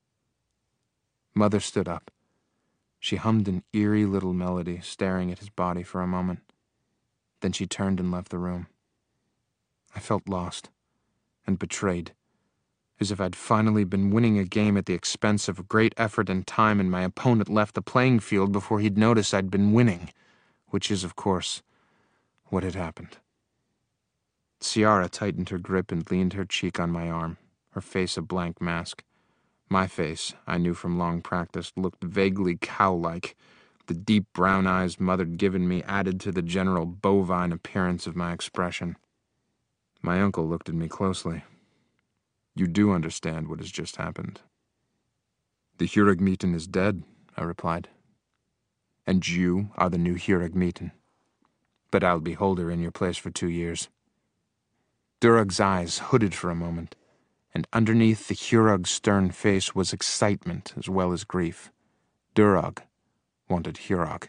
Mother stood up. She hummed an eerie little melody, staring at his body for a moment. Then she turned and left the room. I felt lost and betrayed, as if I'd finally been winning a game at the expense of great effort and time, and my opponent left the playing field before he'd noticed I'd been winning, which is, of course, what had happened. Ciara tightened her grip and leaned her cheek on my arm, her face a blank mask. My face, I knew from long practice, looked vaguely cow-like. The deep brown eyes Mother'd given me added to the general bovine appearance of my expression. My uncle looked at me closely. You do understand what has just happened. The Hurag Meetin is dead, I replied. And you are the new Hurag Meetin. But I'll be holder in your place for 2 years. Durog's eyes hooded for a moment, and underneath the Hurag's stern face was excitement as well as grief. Durog wanted Hurog.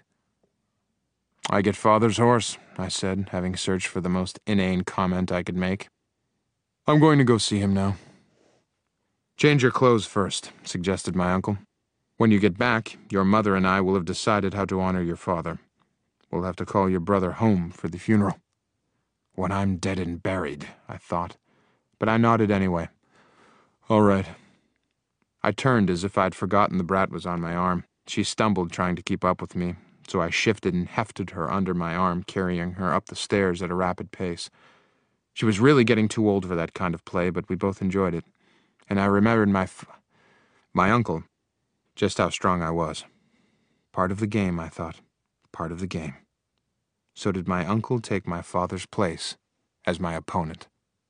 I get father's horse, I said, having searched for the most inane comment I could make. I'm going to go see him now. Change your clothes first, suggested my uncle. When you get back, your mother and I will have decided how to honor your father. We'll have to call your brother home for the funeral. When I'm dead and buried, I thought, but I nodded anyway. All right. I turned as if I'd forgotten the brat was on my arm. She stumbled trying to keep up with me, so I shifted and hefted her under my arm, carrying her up the stairs at a rapid pace. She was really getting too old for that kind of play, but we both enjoyed it. And I remembered my uncle, just how strong I was. Part of the game, I thought. Part of the game. So did my uncle take my father's place as my opponent.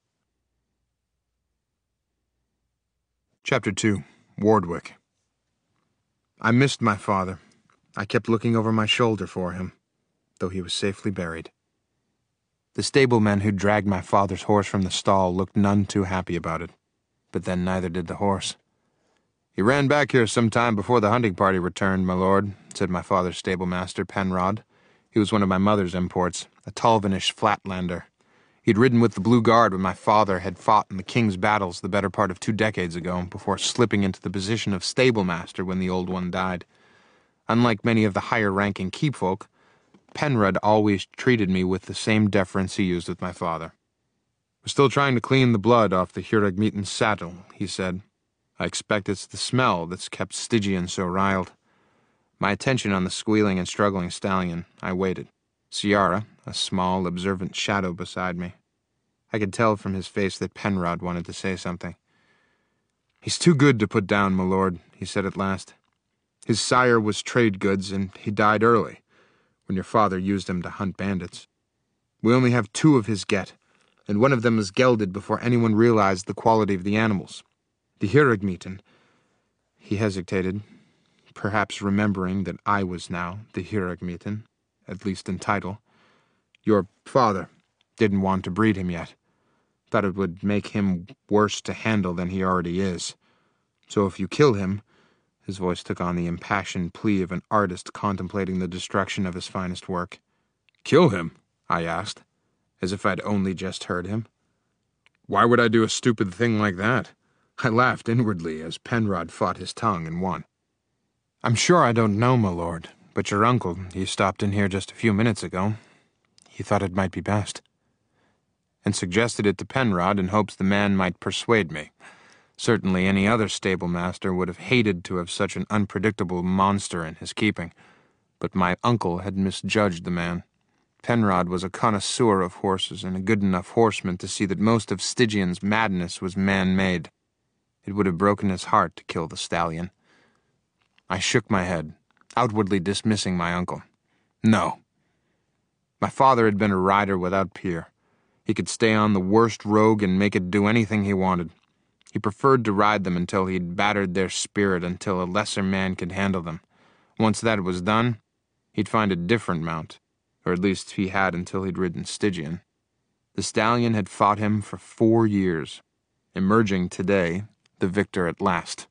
Chapter 2. Wardwick. I missed my father. I kept looking over my shoulder for him, though he was safely buried. The stablemen who dragged my father's horse from the stall looked none too happy about it, but then neither did the horse. He ran back here some time before the hunting party returned, my lord, said my father's stablemaster, Penrod. He was one of my mother's imports, a Tulvinish flatlander. He'd ridden with the Blue Guard when my father had fought in the King's battles the better part of 2 decades ago, before slipping into the position of stablemaster when the old one died. Unlike many of the higher-ranking keepfolk, Penrod always treated me with the same deference he used with my father. "We're still trying to clean the blood off the Huragmeetan's saddle," he said. "I expect it's the smell that's kept Stygian so riled." My attention on the squealing and struggling stallion, I waited. Ciara, a small, observant shadow beside me. I could tell from his face that Penrod wanted to say something. "He's too good to put down, my lord," he said at last. "His sire was trade goods, and he died early, when your father used him to hunt bandits. We only have 2 of his get, and one of them was gelded before anyone realized the quality of the animals. The Huragmeetan." He hesitated, perhaps remembering that I was now the Huragmeetan, at least in title. "Your father didn't want to breed him yet. Thought it would make him worse to handle than he already is. So if you kill him," his voice took on the impassioned plea of an artist contemplating the destruction of his finest work. "Kill him?" I asked, as if I'd only just heard him. "Why would I do a stupid thing like that?" I laughed inwardly as Penrod fought his tongue and won. "I'm sure I don't know, my lord, but your uncle, he stopped in here just a few minutes ago. He thought it might be best." And suggested it to Penrod in hopes the man might persuade me. Certainly any other stable master would have hated to have such an unpredictable monster in his keeping. But my uncle had misjudged the man. Penrod was a connoisseur of horses and a good enough horseman to see that most of Stygian's madness was man-made. It would have broken his heart to kill the stallion. I shook my head, outwardly dismissing my uncle. No. My father had been a rider without peer. He could stay on the worst rogue and make it do anything he wanted. He preferred to ride them until he'd battered their spirit until a lesser man could handle them. Once that was done, he'd find a different mount, or at least he had until he'd ridden Stygian. The stallion had fought him for 4 years, emerging today the victor at last.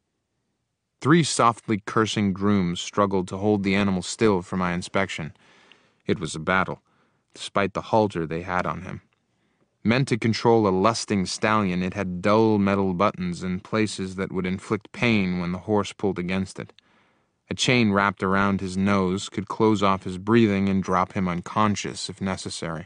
3 softly cursing grooms struggled to hold the animal still for my inspection. It was a battle, despite the halter they had on him. Meant to control a lusting stallion, it had dull metal buttons in places that would inflict pain when the horse pulled against it. A chain wrapped around his nose could close off his breathing and drop him unconscious if necessary.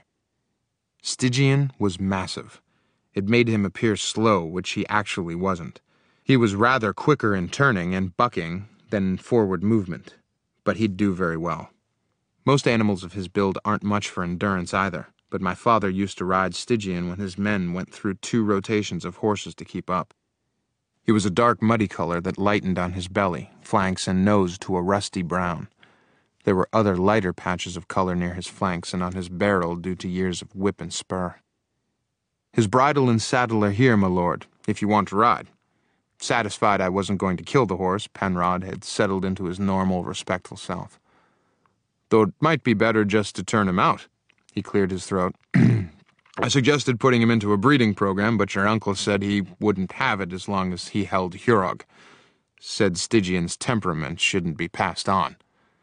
Stygian was massive. It made him appear slow, which he actually wasn't. He was rather quicker in turning and bucking than in forward movement, but he'd do very well. Most animals of his build aren't much for endurance either, but my father used to ride Stygian when his men went through 2 rotations of horses to keep up. He was a dark muddy color that lightened on his belly, flanks, and nose to a rusty brown. There were other lighter patches of color near his flanks and on his barrel due to years of whip and spur. "His bridle and saddle are here, my lord, if you want to ride." Satisfied I wasn't going to kill the horse, Penrod had settled into his normal, respectful self. "Though it might be better just to turn him out." He cleared his throat. "I suggested putting him into a breeding program, but your uncle said he wouldn't have it as long as he held Hurog. Said Stygian's temperament shouldn't be passed on."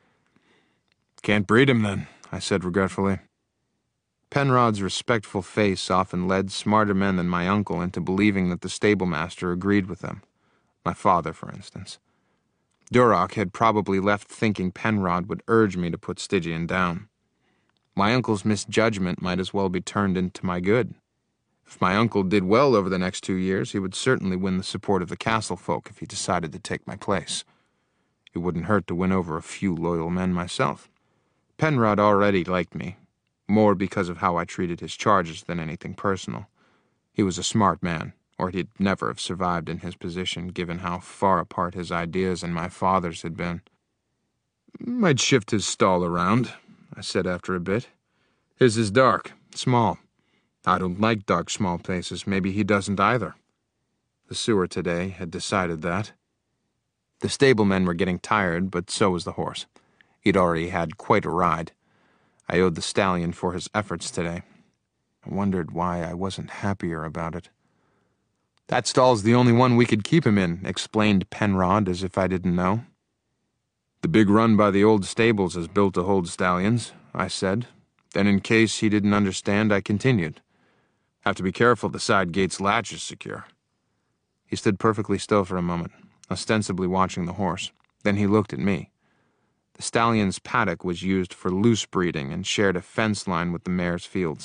"Can't breed him, then," I said regretfully. Penrod's respectful face often led smarter men than my uncle into believing that the stablemaster agreed with them. My father, for instance. Duroc had probably left thinking Penrod would urge me to put Stygian down. My uncle's misjudgment might as well be turned into my good. If my uncle did well over the next 2 years, he would certainly win the support of the castle folk if he decided to take my place. It wouldn't hurt to win over a few loyal men myself. Penrod already liked me, more because of how I treated his charges than anything personal. He was a smart man, or he'd never have survived in his position, given how far apart his ideas and my father's had been. "Might shift his stall around," I said after a bit. "His is dark, small. I don't like dark, small places. Maybe he doesn't either." The sewer today had decided that. The stablemen were getting tired, but so was the horse. He'd already had quite a ride. I owed the stallion for his efforts today. I wondered why I wasn't happier about it. "That stall's the only one we could keep him in," explained Penrod as if I didn't know. "The big run by the old stables is built to hold stallions," I said. Then in case he didn't understand, I continued. "Have to be careful the side gate's latch is secure." He stood perfectly still for a moment, ostensibly watching the horse. Then he looked at me. The stallion's paddock was used for loose breeding and shared a fence line with the mare's fields,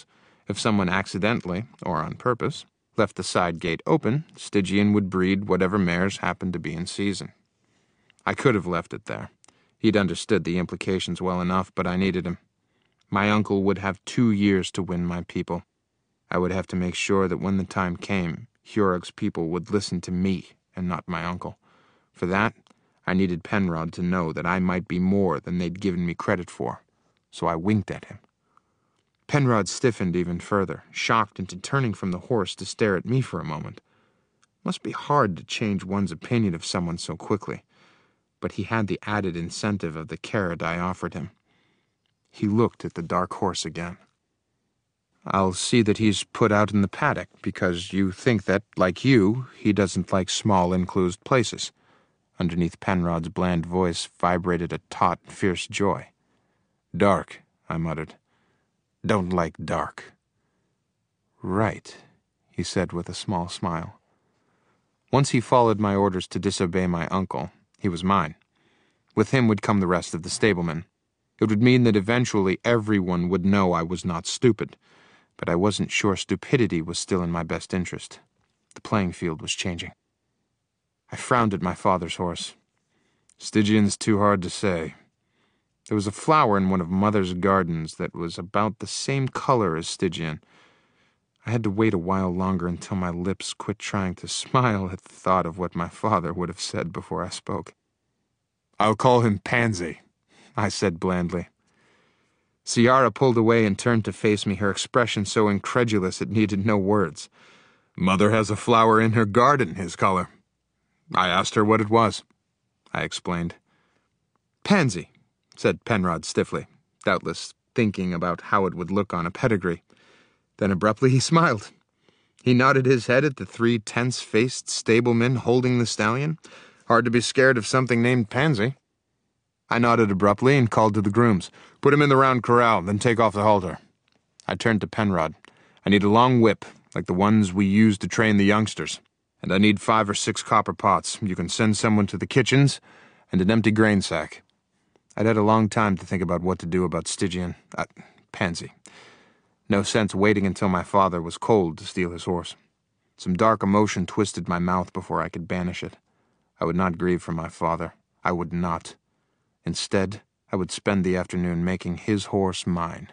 If someone accidentally, or on purpose, left the side gate open, Stygian would breed whatever mares happened to be in season. I could have left it there. He'd understood the implications well enough, but I needed him. My uncle would have 2 years to win my people. I would have to make sure that when the time came, Hurog's people would listen to me and not my uncle. For that, I needed Penrod to know that I might be more than they'd given me credit for, so I winked at him. Penrod stiffened even further, shocked into turning from the horse to stare at me for a moment. Must be hard to change one's opinion of someone so quickly, but he had the added incentive of the carrot I offered him. He looked at the dark horse again. "I'll see that he's put out in the paddock, because you think that, like you, he doesn't like small, enclosed places." Underneath Penrod's bland voice vibrated a taut, fierce joy. "Dark," I muttered. "Don't like dark." "Right," he said with a small smile. Once he followed my orders to disobey my uncle, he was mine. With him would come the rest of the stablemen. It would mean that eventually everyone would know I was not stupid, but I wasn't sure stupidity was still in my best interest. The playing field was changing. I frowned at my father's horse. "Stygian's too hard to say." There was a flower in one of Mother's gardens that was about the same color as Stygian. I had to wait a while longer until my lips quit trying to smile at the thought of what my father would have said before I spoke. "I'll call him Pansy," I said blandly. Ciara pulled away and turned to face me, her expression so incredulous it needed no words. "Mother has a flower in her garden his color. I asked her what it was," I explained. "Pansy," said Penrod stiffly, doubtless thinking about how it would look on a pedigree. Then abruptly he smiled. He nodded his head at the 3 tense-faced stablemen holding the stallion. Hard to be scared of something named Pansy. I nodded abruptly and called to the grooms. "Put him in the round corral, then take off the halter." I turned to Penrod. "I need a long whip, like the ones we use to train the youngsters. And I need 5 or 6 copper pots. You can send someone to the kitchens, and an empty grain sack." I'd had a long time to think about what to do about Stygian. Pansy. No sense waiting until my father was cold to steal his horse. Some dark emotion twisted my mouth before I could banish it. I would not grieve for my father. I would not. Instead, I would spend the afternoon making his horse mine.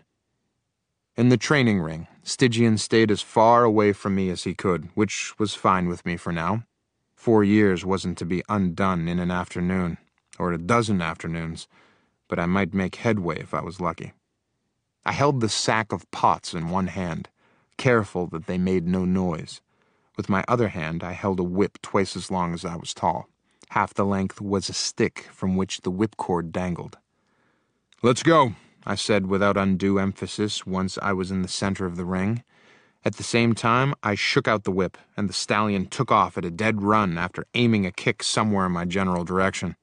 In the training ring, Stygian stayed as far away from me as he could, which was fine with me for now. 4 years wasn't to be undone in an afternoon, or a dozen afternoons, but I might make headway if I was lucky. I held the sack of pots in one hand, careful that they made no noise. With my other hand, I held a whip twice as long as I was tall. Half the length was a stick from which the whipcord dangled. "Let's go," I said without undue emphasis once I was in the center of the ring. At the same time, I shook out the whip, and the stallion took off at a dead run after aiming a kick somewhere in my general direction.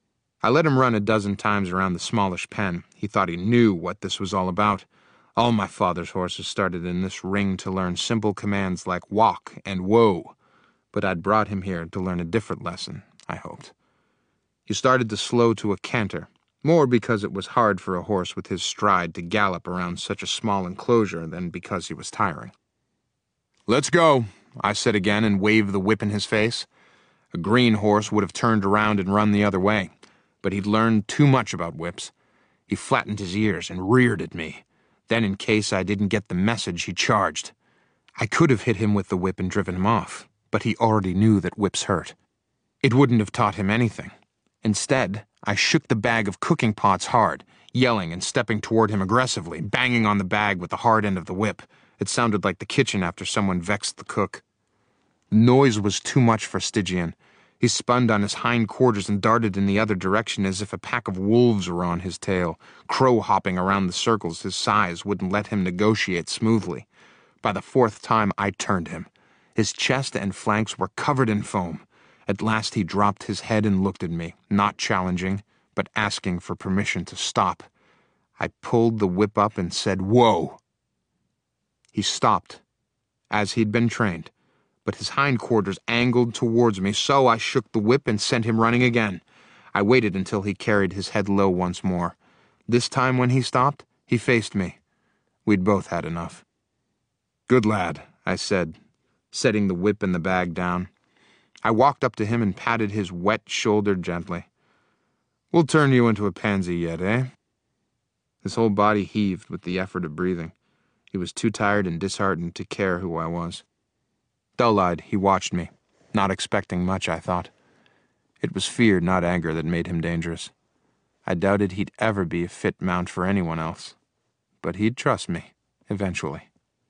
I let him run a dozen times around the smallish pen. He thought he knew what this was all about. All my father's horses started in this ring to learn simple commands like walk and whoa, but I'd brought him here to learn a different lesson, I hoped. He started to slow to a canter, more because it was hard for a horse with his stride to gallop around such a small enclosure than because he was tiring. "Let's go," I said again and waved the whip in his face. A green horse would have turned around and run the other way, but he'd learned too much about whips. He flattened his ears and reared at me. Then, in case I didn't get the message, he charged. I could have hit him with the whip and driven him off, but he already knew that whips hurt. It wouldn't have taught him anything. Instead, I shook the bag of cooking pots hard, yelling and stepping toward him aggressively, banging on the bag with the hard end of the whip. It sounded like the kitchen after someone vexed the cook. The noise was too much for Stygian. He spun on his hind quarters and darted in the other direction as if a pack of wolves were on his tail, crow-hopping around the circles his size wouldn't let him negotiate smoothly. By the 4th time, I turned him. His chest and flanks were covered in foam. At last he dropped his head and looked at me, not challenging, but asking for permission to stop. I pulled the whip up and said, "Whoa!" He stopped, as he'd been trained, but his hindquarters angled towards me, so I shook the whip and sent him running again. I waited until he carried his head low once more. This time when he stopped, he faced me. We'd both had enough. "Good lad," I said, setting the whip and the bag down. I walked up to him and patted his wet shoulder gently. "We'll turn you into a pansy yet, eh?" His whole body heaved with the effort of breathing. He was too tired and disheartened to care who I was. Dull-eyed, he watched me, not expecting much, I thought. It was fear, not anger, that made him dangerous. I doubted he'd ever be a fit mount for anyone else. But he'd trust me, eventually.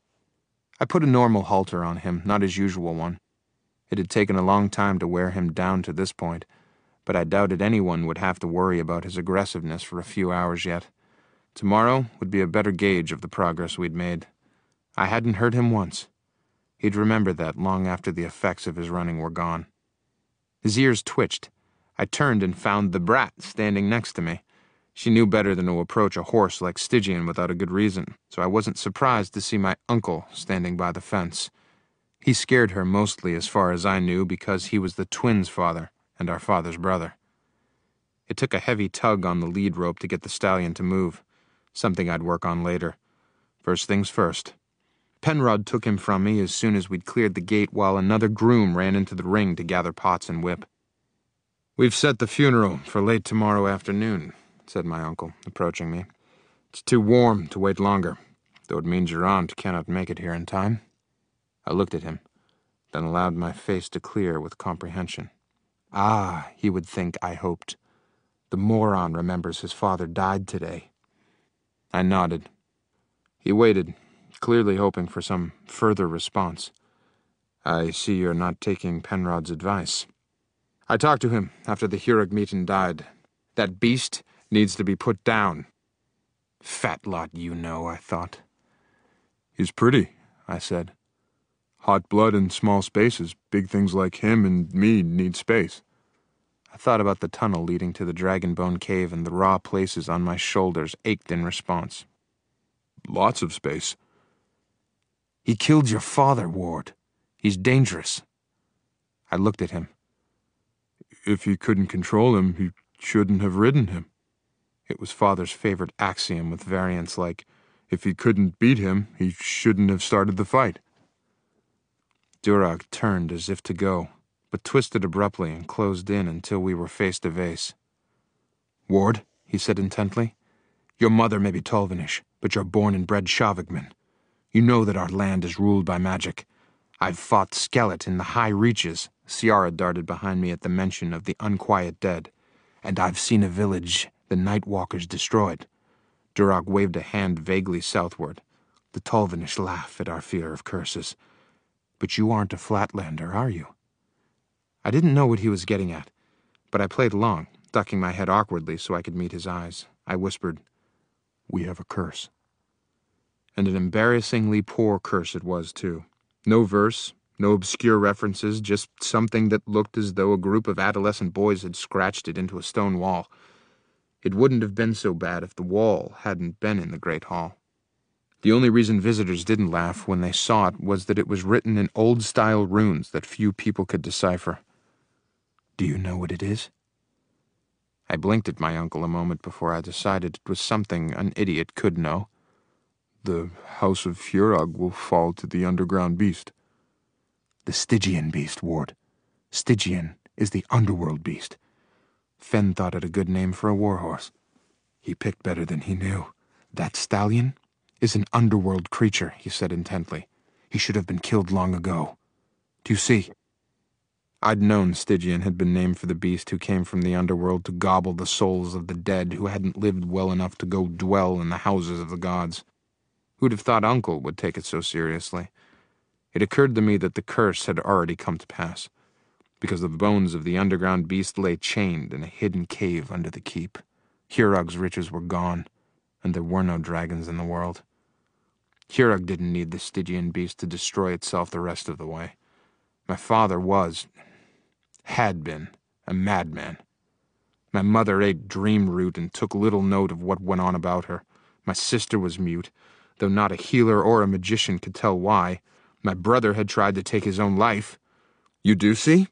I put a normal halter on him, not his usual one. It had taken a long time to wear him down to this point, but I doubted anyone would have to worry about his aggressiveness for a few hours yet. Tomorrow would be a better gauge of the progress we'd made. I hadn't hurt him once. He'd remember that long after the effects of his running were gone. His ears twitched. I turned and found the brat standing next to me. She knew better than to approach a horse like Stygian without a good reason, so I wasn't surprised to see my uncle standing by the fence. He scared her mostly, as far as I knew, because he was the twins' father and our father's brother. It took a heavy tug on the lead rope to get the stallion to move, something I'd work on later. First things first. Penrod took him from me as soon as we'd cleared the gate, while another groom ran into the ring to gather pots and whip. "We've set the funeral for late tomorrow afternoon," said my uncle, approaching me. "It's too warm to wait longer, though it means your aunt cannot make it here in time." I looked at him, then allowed my face to clear with comprehension. Ah, he would think, I hoped. The moron remembers his father died today. I nodded. He waited, clearly hoping for some further response. "I see you're not taking Penrod's advice." "I talked to him after the Hurug meeting died. That beast needs to be put down." Fat lot you know, I thought. "He's pretty," I said. "Hot blood in small spaces. Big things like him and me need space." I thought about the tunnel leading to the Dragonbone Cave, and the raw places on my shoulders ached in response. "Lots of space." "He killed your father, Ward. He's dangerous." I looked at him. "If he couldn't control him, he shouldn't have ridden him." It was Father's favorite axiom, with variants like, "If he couldn't beat him, he shouldn't have started the fight." Durag turned as if to go, but twisted abruptly and closed in until we were face to face. "Ward," he said intently, "your mother may be Tolvenish, but you're born and bred Shavigman. You know that our land is ruled by magic. I've fought Skelet in the high reaches." Ciara darted behind me at the mention of the unquiet dead. "And I've seen a village the Nightwalkers destroyed." Durag waved a hand vaguely southward. "The Tolvenish laugh at our fear of curses. But you aren't a Flatlander, are you?" I didn't know what he was getting at, but I played along, ducking my head awkwardly so I could meet his eyes. I whispered, "We have a curse." And an embarrassingly poor curse it was, too. No verse, no obscure references, just something that looked as though a group of adolescent boys had scratched it into a stone wall. It wouldn't have been so bad if the wall hadn't been in the Great Hall. The only reason visitors didn't laugh when they saw it was that it was written in old-style runes that few people could decipher. "Do you know what it is?" I blinked at my uncle a moment before I decided it was something an idiot could know. "The House of Hurug will fall to the underground beast." "The Stygian beast, Ward. Stygian is the underworld beast. Fen thought it a good name for a warhorse. He picked better than he knew. That stallion is an underworld creature," he said intently. "He should have been killed long ago. Do you see?" I'd known Stygian had been named for the beast who came from the underworld to gobble the souls of the dead who hadn't lived well enough to go dwell in the houses of the gods. Who'd have thought Uncle would take it so seriously? It occurred to me that the curse had already come to pass, because the bones of the underground beast lay chained in a hidden cave under the keep. Hurug's riches were gone, and there were no dragons in the world. Hurug didn't need the Stygian beast to destroy itself the rest of the way. My father had been, a madman. My mother ate dream root and took little note of what went on about her. My sister was mute, though not a healer or a magician could tell why. My brother had tried to take his own life. "You do see?"